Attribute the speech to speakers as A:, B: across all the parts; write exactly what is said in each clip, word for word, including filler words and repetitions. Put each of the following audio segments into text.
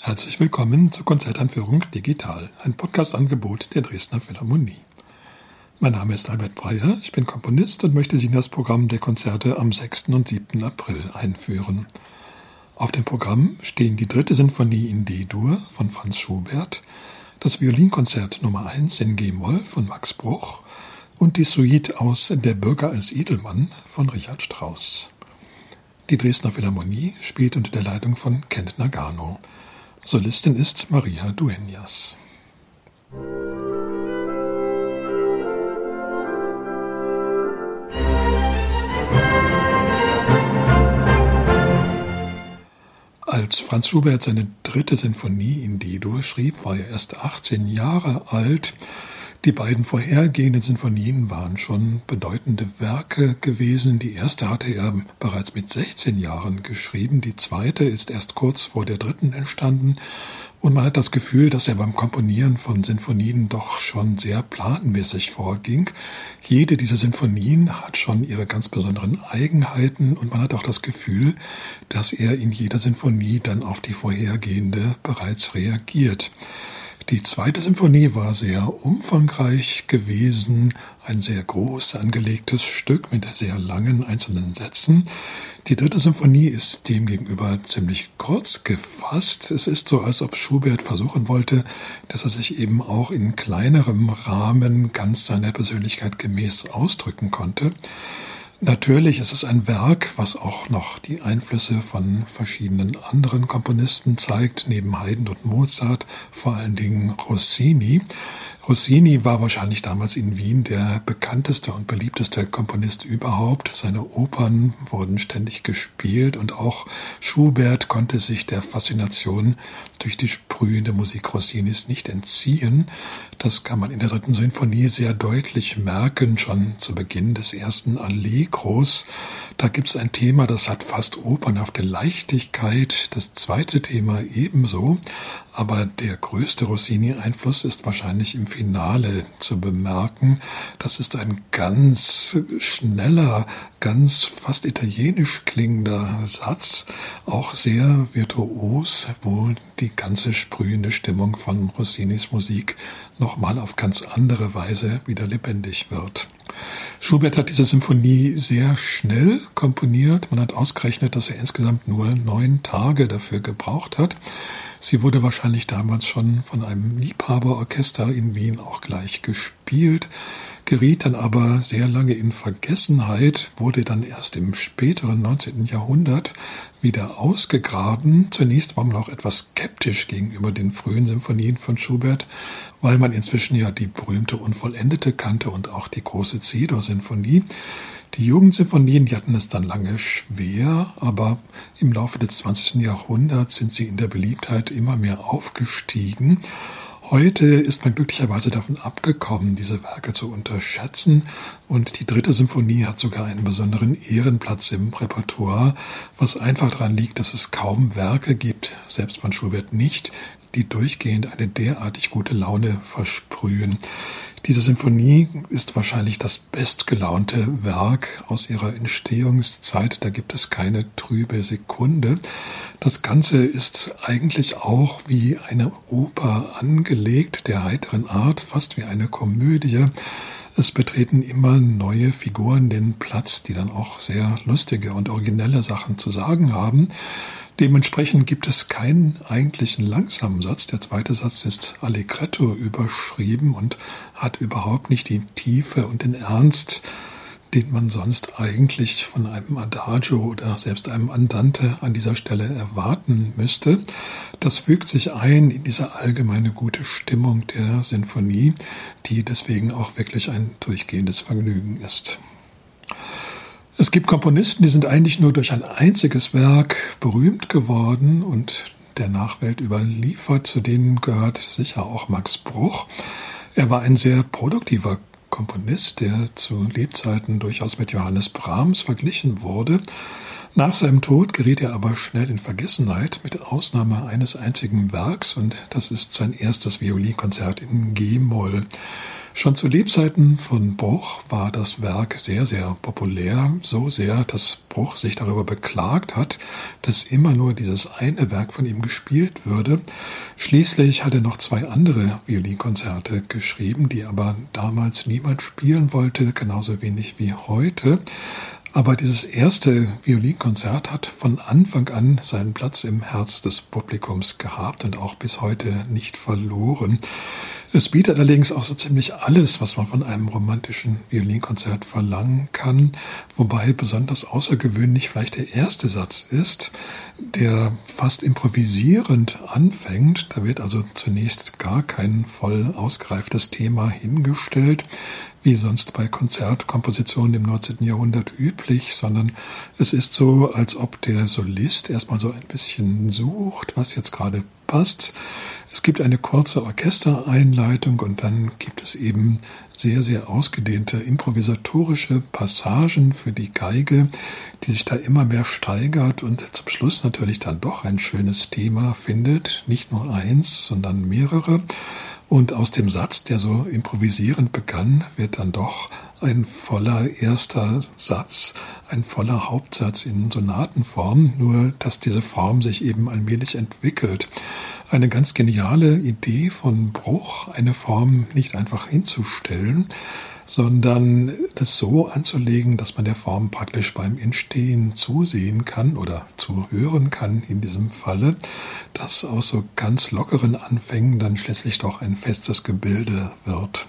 A: Herzlich willkommen zur Konzertanführung Digital, ein Podcast-Angebot der Dresdner Philharmonie. Mein Name ist Albert Breyer, ich bin Komponist und möchte Sie in das Programm der Konzerte am sechsten und siebten April einführen. Auf dem Programm stehen die dritte Sinfonie in D-Dur von Franz Schubert, das Violinkonzert Nummer eins in G-Moll von Max Bruch und die Suite aus Der Bürger als Edelmann von Richard Strauss. Die Dresdner Philharmonie spielt unter der Leitung von Kent Nagano. Solistin ist Maria Dueñas. Als Franz Schubert seine dritte Sinfonie in D-Dur schrieb, war er erst achtzehn Jahre alt. Die beiden vorhergehenden Sinfonien waren schon bedeutende Werke gewesen. Die erste hatte er bereits mit sechzehn Jahren geschrieben. Die zweite ist erst kurz vor der dritten entstanden. Und man hat das Gefühl, dass er beim Komponieren von Sinfonien doch schon sehr planmäßig vorging. Jede dieser Sinfonien hat schon ihre ganz besonderen Eigenheiten und man hat auch das Gefühl, dass er in jeder Sinfonie dann auf die vorhergehende bereits reagiert. Die zweite Sinfonie war sehr umfangreich gewesen, ein sehr groß angelegtes Stück mit sehr langen einzelnen Sätzen. Die dritte Sinfonie ist demgegenüber ziemlich kurz gefasst. Es ist so, als ob Schubert versuchen wollte, dass er sich eben auch in kleinerem Rahmen ganz seiner Persönlichkeit gemäß ausdrücken konnte. Natürlich ist es ein Werk, was auch noch die Einflüsse von verschiedenen anderen Komponisten zeigt, neben Haydn und Mozart, vor allen Dingen Rossini. Rossini war wahrscheinlich damals in Wien der bekannteste und beliebteste Komponist überhaupt. Seine Opern wurden ständig gespielt und auch Schubert konnte sich der Faszination durch die sprühende Musik Rossinis nicht entziehen. Das kann man in der dritten Sinfonie sehr deutlich merken, schon zu Beginn des ersten Allegros. Da gibt es ein Thema, das hat fast opernhafte Leichtigkeit, das zweite Thema ebenso. Aber der größte Rossini-Einfluss ist wahrscheinlich im Finale zu bemerken. Das ist ein ganz schneller, ganz fast italienisch klingender Satz, auch sehr virtuos, wo die ganze sprühende Stimmung von Rossinis Musik nochmal auf ganz andere Weise wieder lebendig wird. Schubert hat diese Symphonie sehr schnell komponiert. Man hat ausgerechnet, dass er insgesamt nur neun Tage dafür gebraucht hat. Sie wurde wahrscheinlich damals schon von einem Liebhaberorchester in Wien auch gleich gespielt, geriet dann aber sehr lange in Vergessenheit, wurde dann erst im späteren neunzehnten Jahrhundert wieder ausgegraben. Zunächst war man auch etwas skeptisch gegenüber den frühen Symphonien von Schubert, weil man inzwischen ja die berühmte Unvollendete kannte und auch die große C-Dur-Sinfonie. Die Jugendsinfonien, die hatten es dann lange schwer, aber im Laufe des zwanzigsten Jahrhunderts sind sie in der Beliebtheit immer mehr aufgestiegen. Heute ist man glücklicherweise davon abgekommen, diese Werke zu unterschätzen und die dritte Sinfonie hat sogar einen besonderen Ehrenplatz im Repertoire, was einfach daran liegt, dass es kaum Werke gibt, selbst von Schubert nicht, die durchgehend eine derartig gute Laune versprühen. Diese Sinfonie ist wahrscheinlich das bestgelaunte Werk aus ihrer Entstehungszeit. Da gibt es keine trübe Sekunde. Das Ganze ist eigentlich auch wie eine Oper angelegt, der heiteren Art, fast wie eine Komödie. Es betreten immer neue Figuren den Platz, die dann auch sehr lustige und originelle Sachen zu sagen haben. Dementsprechend gibt es keinen eigentlichen langsamen Satz. Der zweite Satz ist Allegretto überschrieben und hat überhaupt nicht die Tiefe und den Ernst, den man sonst eigentlich von einem Adagio oder selbst einem Andante an dieser Stelle erwarten müsste. Das fügt sich ein in diese allgemeine gute Stimmung der Sinfonie, die deswegen auch wirklich ein durchgehendes Vergnügen ist. Es gibt Komponisten, die sind eigentlich nur durch ein einziges Werk berühmt geworden und der Nachwelt überliefert. Zu denen gehört sicher auch Max Bruch. Er war ein sehr produktiver Komponist, der zu Lebzeiten durchaus mit Johannes Brahms verglichen wurde. Nach seinem Tod geriet er aber schnell in Vergessenheit, mit Ausnahme eines einzigen Werks, und das ist sein erstes Violinkonzert in G-Moll. Schon zu Lebzeiten von Bruch war das Werk sehr, sehr populär, so sehr, dass Bruch sich darüber beklagt hat, dass immer nur dieses eine Werk von ihm gespielt würde. Schließlich hat er noch zwei andere Violinkonzerte geschrieben, die aber damals niemand spielen wollte, genauso wenig wie heute. Aber dieses erste Violinkonzert hat von Anfang an seinen Platz im Herz des Publikums gehabt und auch bis heute nicht verloren. Es bietet allerdings auch so ziemlich alles, was man von einem romantischen Violinkonzert verlangen kann, wobei besonders außergewöhnlich vielleicht der erste Satz ist, der fast improvisierend anfängt. Da wird also zunächst gar kein voll ausgereiftes Thema hingestellt, wie sonst bei Konzertkompositionen im neunzehnten Jahrhundert üblich, sondern es ist so, als ob der Solist erstmal so ein bisschen sucht, was jetzt gerade passt. Es gibt eine kurze Orchestereinleitung und dann gibt es eben sehr, sehr ausgedehnte improvisatorische Passagen für die Geige, die sich da immer mehr steigert und zum Schluss natürlich dann doch ein schönes Thema findet. Nicht nur eins, sondern mehrere. Und aus dem Satz, der so improvisierend begann, wird dann doch ein voller erster Satz, ein voller Hauptsatz in Sonatenform, nur dass diese Form sich eben allmählich entwickelt. Eine ganz geniale Idee von Bruch, eine Form nicht einfach hinzustellen, sondern das so anzulegen, dass man der Form praktisch beim Entstehen zusehen kann oder zuhören kann in diesem Falle, dass aus so ganz lockeren Anfängen dann schließlich doch ein festes Gebilde wird.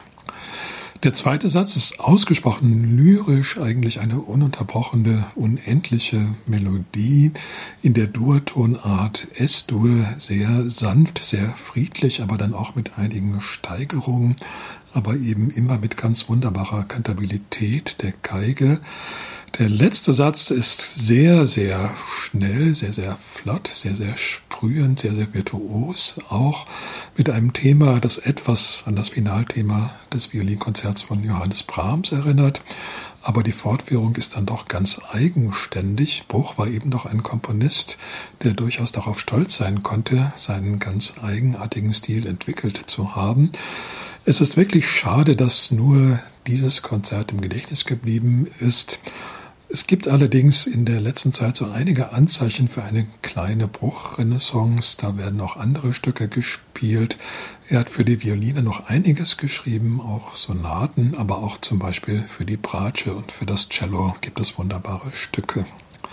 A: Der zweite Satz ist ausgesprochen lyrisch, eigentlich eine ununterbrochene, unendliche Melodie in der Dur-Tonart Es-Dur, sehr sanft, sehr friedlich, aber dann auch mit einigen Steigerungen, aber eben immer mit ganz wunderbarer Kantabilität der Geige. Der letzte Satz ist sehr, sehr schnell, sehr, sehr flott, sehr, sehr sprühend, sehr, sehr virtuos, auch mit einem Thema, das etwas an das Finalthema des Violinkonzerts von Johannes Brahms erinnert. Aber die Fortführung ist dann doch ganz eigenständig. Bruch war eben doch ein Komponist, der durchaus darauf stolz sein konnte, seinen ganz eigenartigen Stil entwickelt zu haben. Es ist wirklich schade, dass nur dieses Konzert im Gedächtnis geblieben ist. Es gibt allerdings in der letzten Zeit so einige Anzeichen für eine kleine Bruch-Renaissance. Da werden auch andere Stücke gespielt. Er hat für die Violine noch einiges geschrieben, auch Sonaten, aber auch zum Beispiel für die Bratsche und für das Cello gibt es wunderbare Stücke.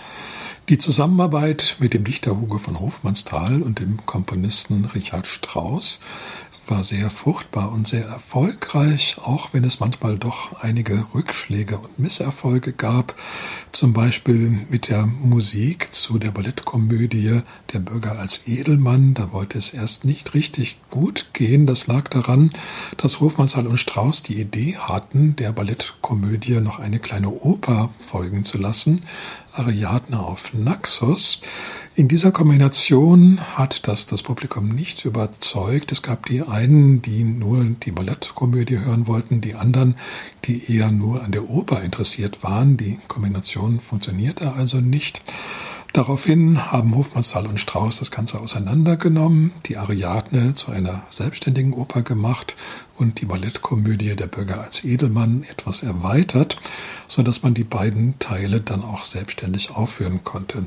A: Die Zusammenarbeit mit dem Dichter Hugo von Hofmannsthal und dem Komponisten Richard Strauss war sehr fruchtbar und sehr erfolgreich, auch wenn es manchmal doch einige Rückschläge und Misserfolge gab. Zum Beispiel mit der Musik zu der Ballettkomödie Der Bürger als Edelmann. Da wollte es erst nicht richtig gut gehen. Das lag daran, dass Hofmannsthal und Strauss die Idee hatten, der Ballettkomödie noch eine kleine Oper folgen zu lassen. Ariadne auf Naxos. In dieser Kombination hat das das Publikum nicht überzeugt. Es gab die einen, die nur die Ballettkomödie hören wollten, die anderen, die eher nur an der Oper interessiert waren. Die Kombination funktionierte also nicht. Daraufhin haben Hofmannsthal und Strauss das Ganze auseinandergenommen, die Ariadne zu einer selbstständigen Oper gemacht und die Ballettkomödie Der Bürger als Edelmann etwas erweitert, sodass man die beiden Teile dann auch selbstständig aufführen konnte.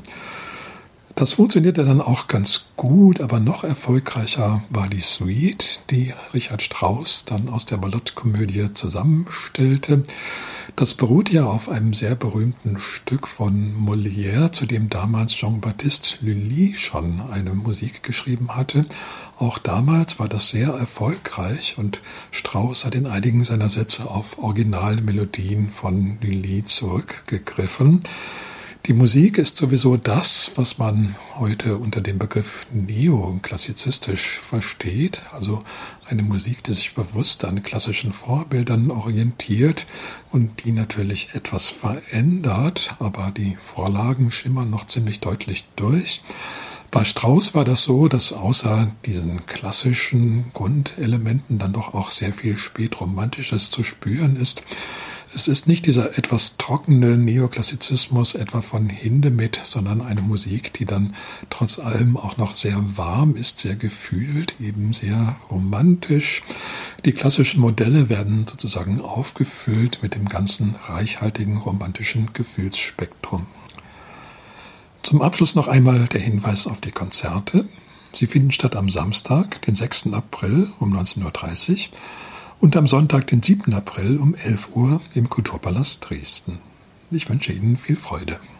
A: Das funktionierte dann auch ganz gut, aber noch erfolgreicher war die Suite, die Richard Strauss dann aus der Ballettkomödie zusammenstellte. Das beruht ja auf einem sehr berühmten Stück von Molière, zu dem damals Jean-Baptiste Lully schon eine Musik geschrieben hatte. Auch damals war das sehr erfolgreich und Strauss hat in einigen seiner Sätze auf Originalmelodien von Lully zurückgegriffen. Die Musik ist sowieso das, was man heute unter dem Begriff neoklassizistisch versteht, also eine Musik, die sich bewusst an klassischen Vorbildern orientiert und die natürlich etwas verändert, aber die Vorlagen schimmern noch ziemlich deutlich durch. Bei Strauss war das so, dass außer diesen klassischen Grundelementen dann doch auch sehr viel Spätromantisches zu spüren ist. Es ist nicht dieser etwas trockene Neoklassizismus etwa von Hindemith, sondern eine Musik, die dann trotz allem auch noch sehr warm ist, sehr gefühlt, eben sehr romantisch. Die klassischen Modelle werden sozusagen aufgefüllt mit dem ganzen reichhaltigen romantischen Gefühlsspektrum. Zum Abschluss noch einmal der Hinweis auf die Konzerte. Sie finden statt am Samstag, den sechsten April um neunzehn Uhr dreißig und am Sonntag, den siebten April um elf Uhr im Kulturpalast Dresden. Ich wünsche Ihnen viel Freude.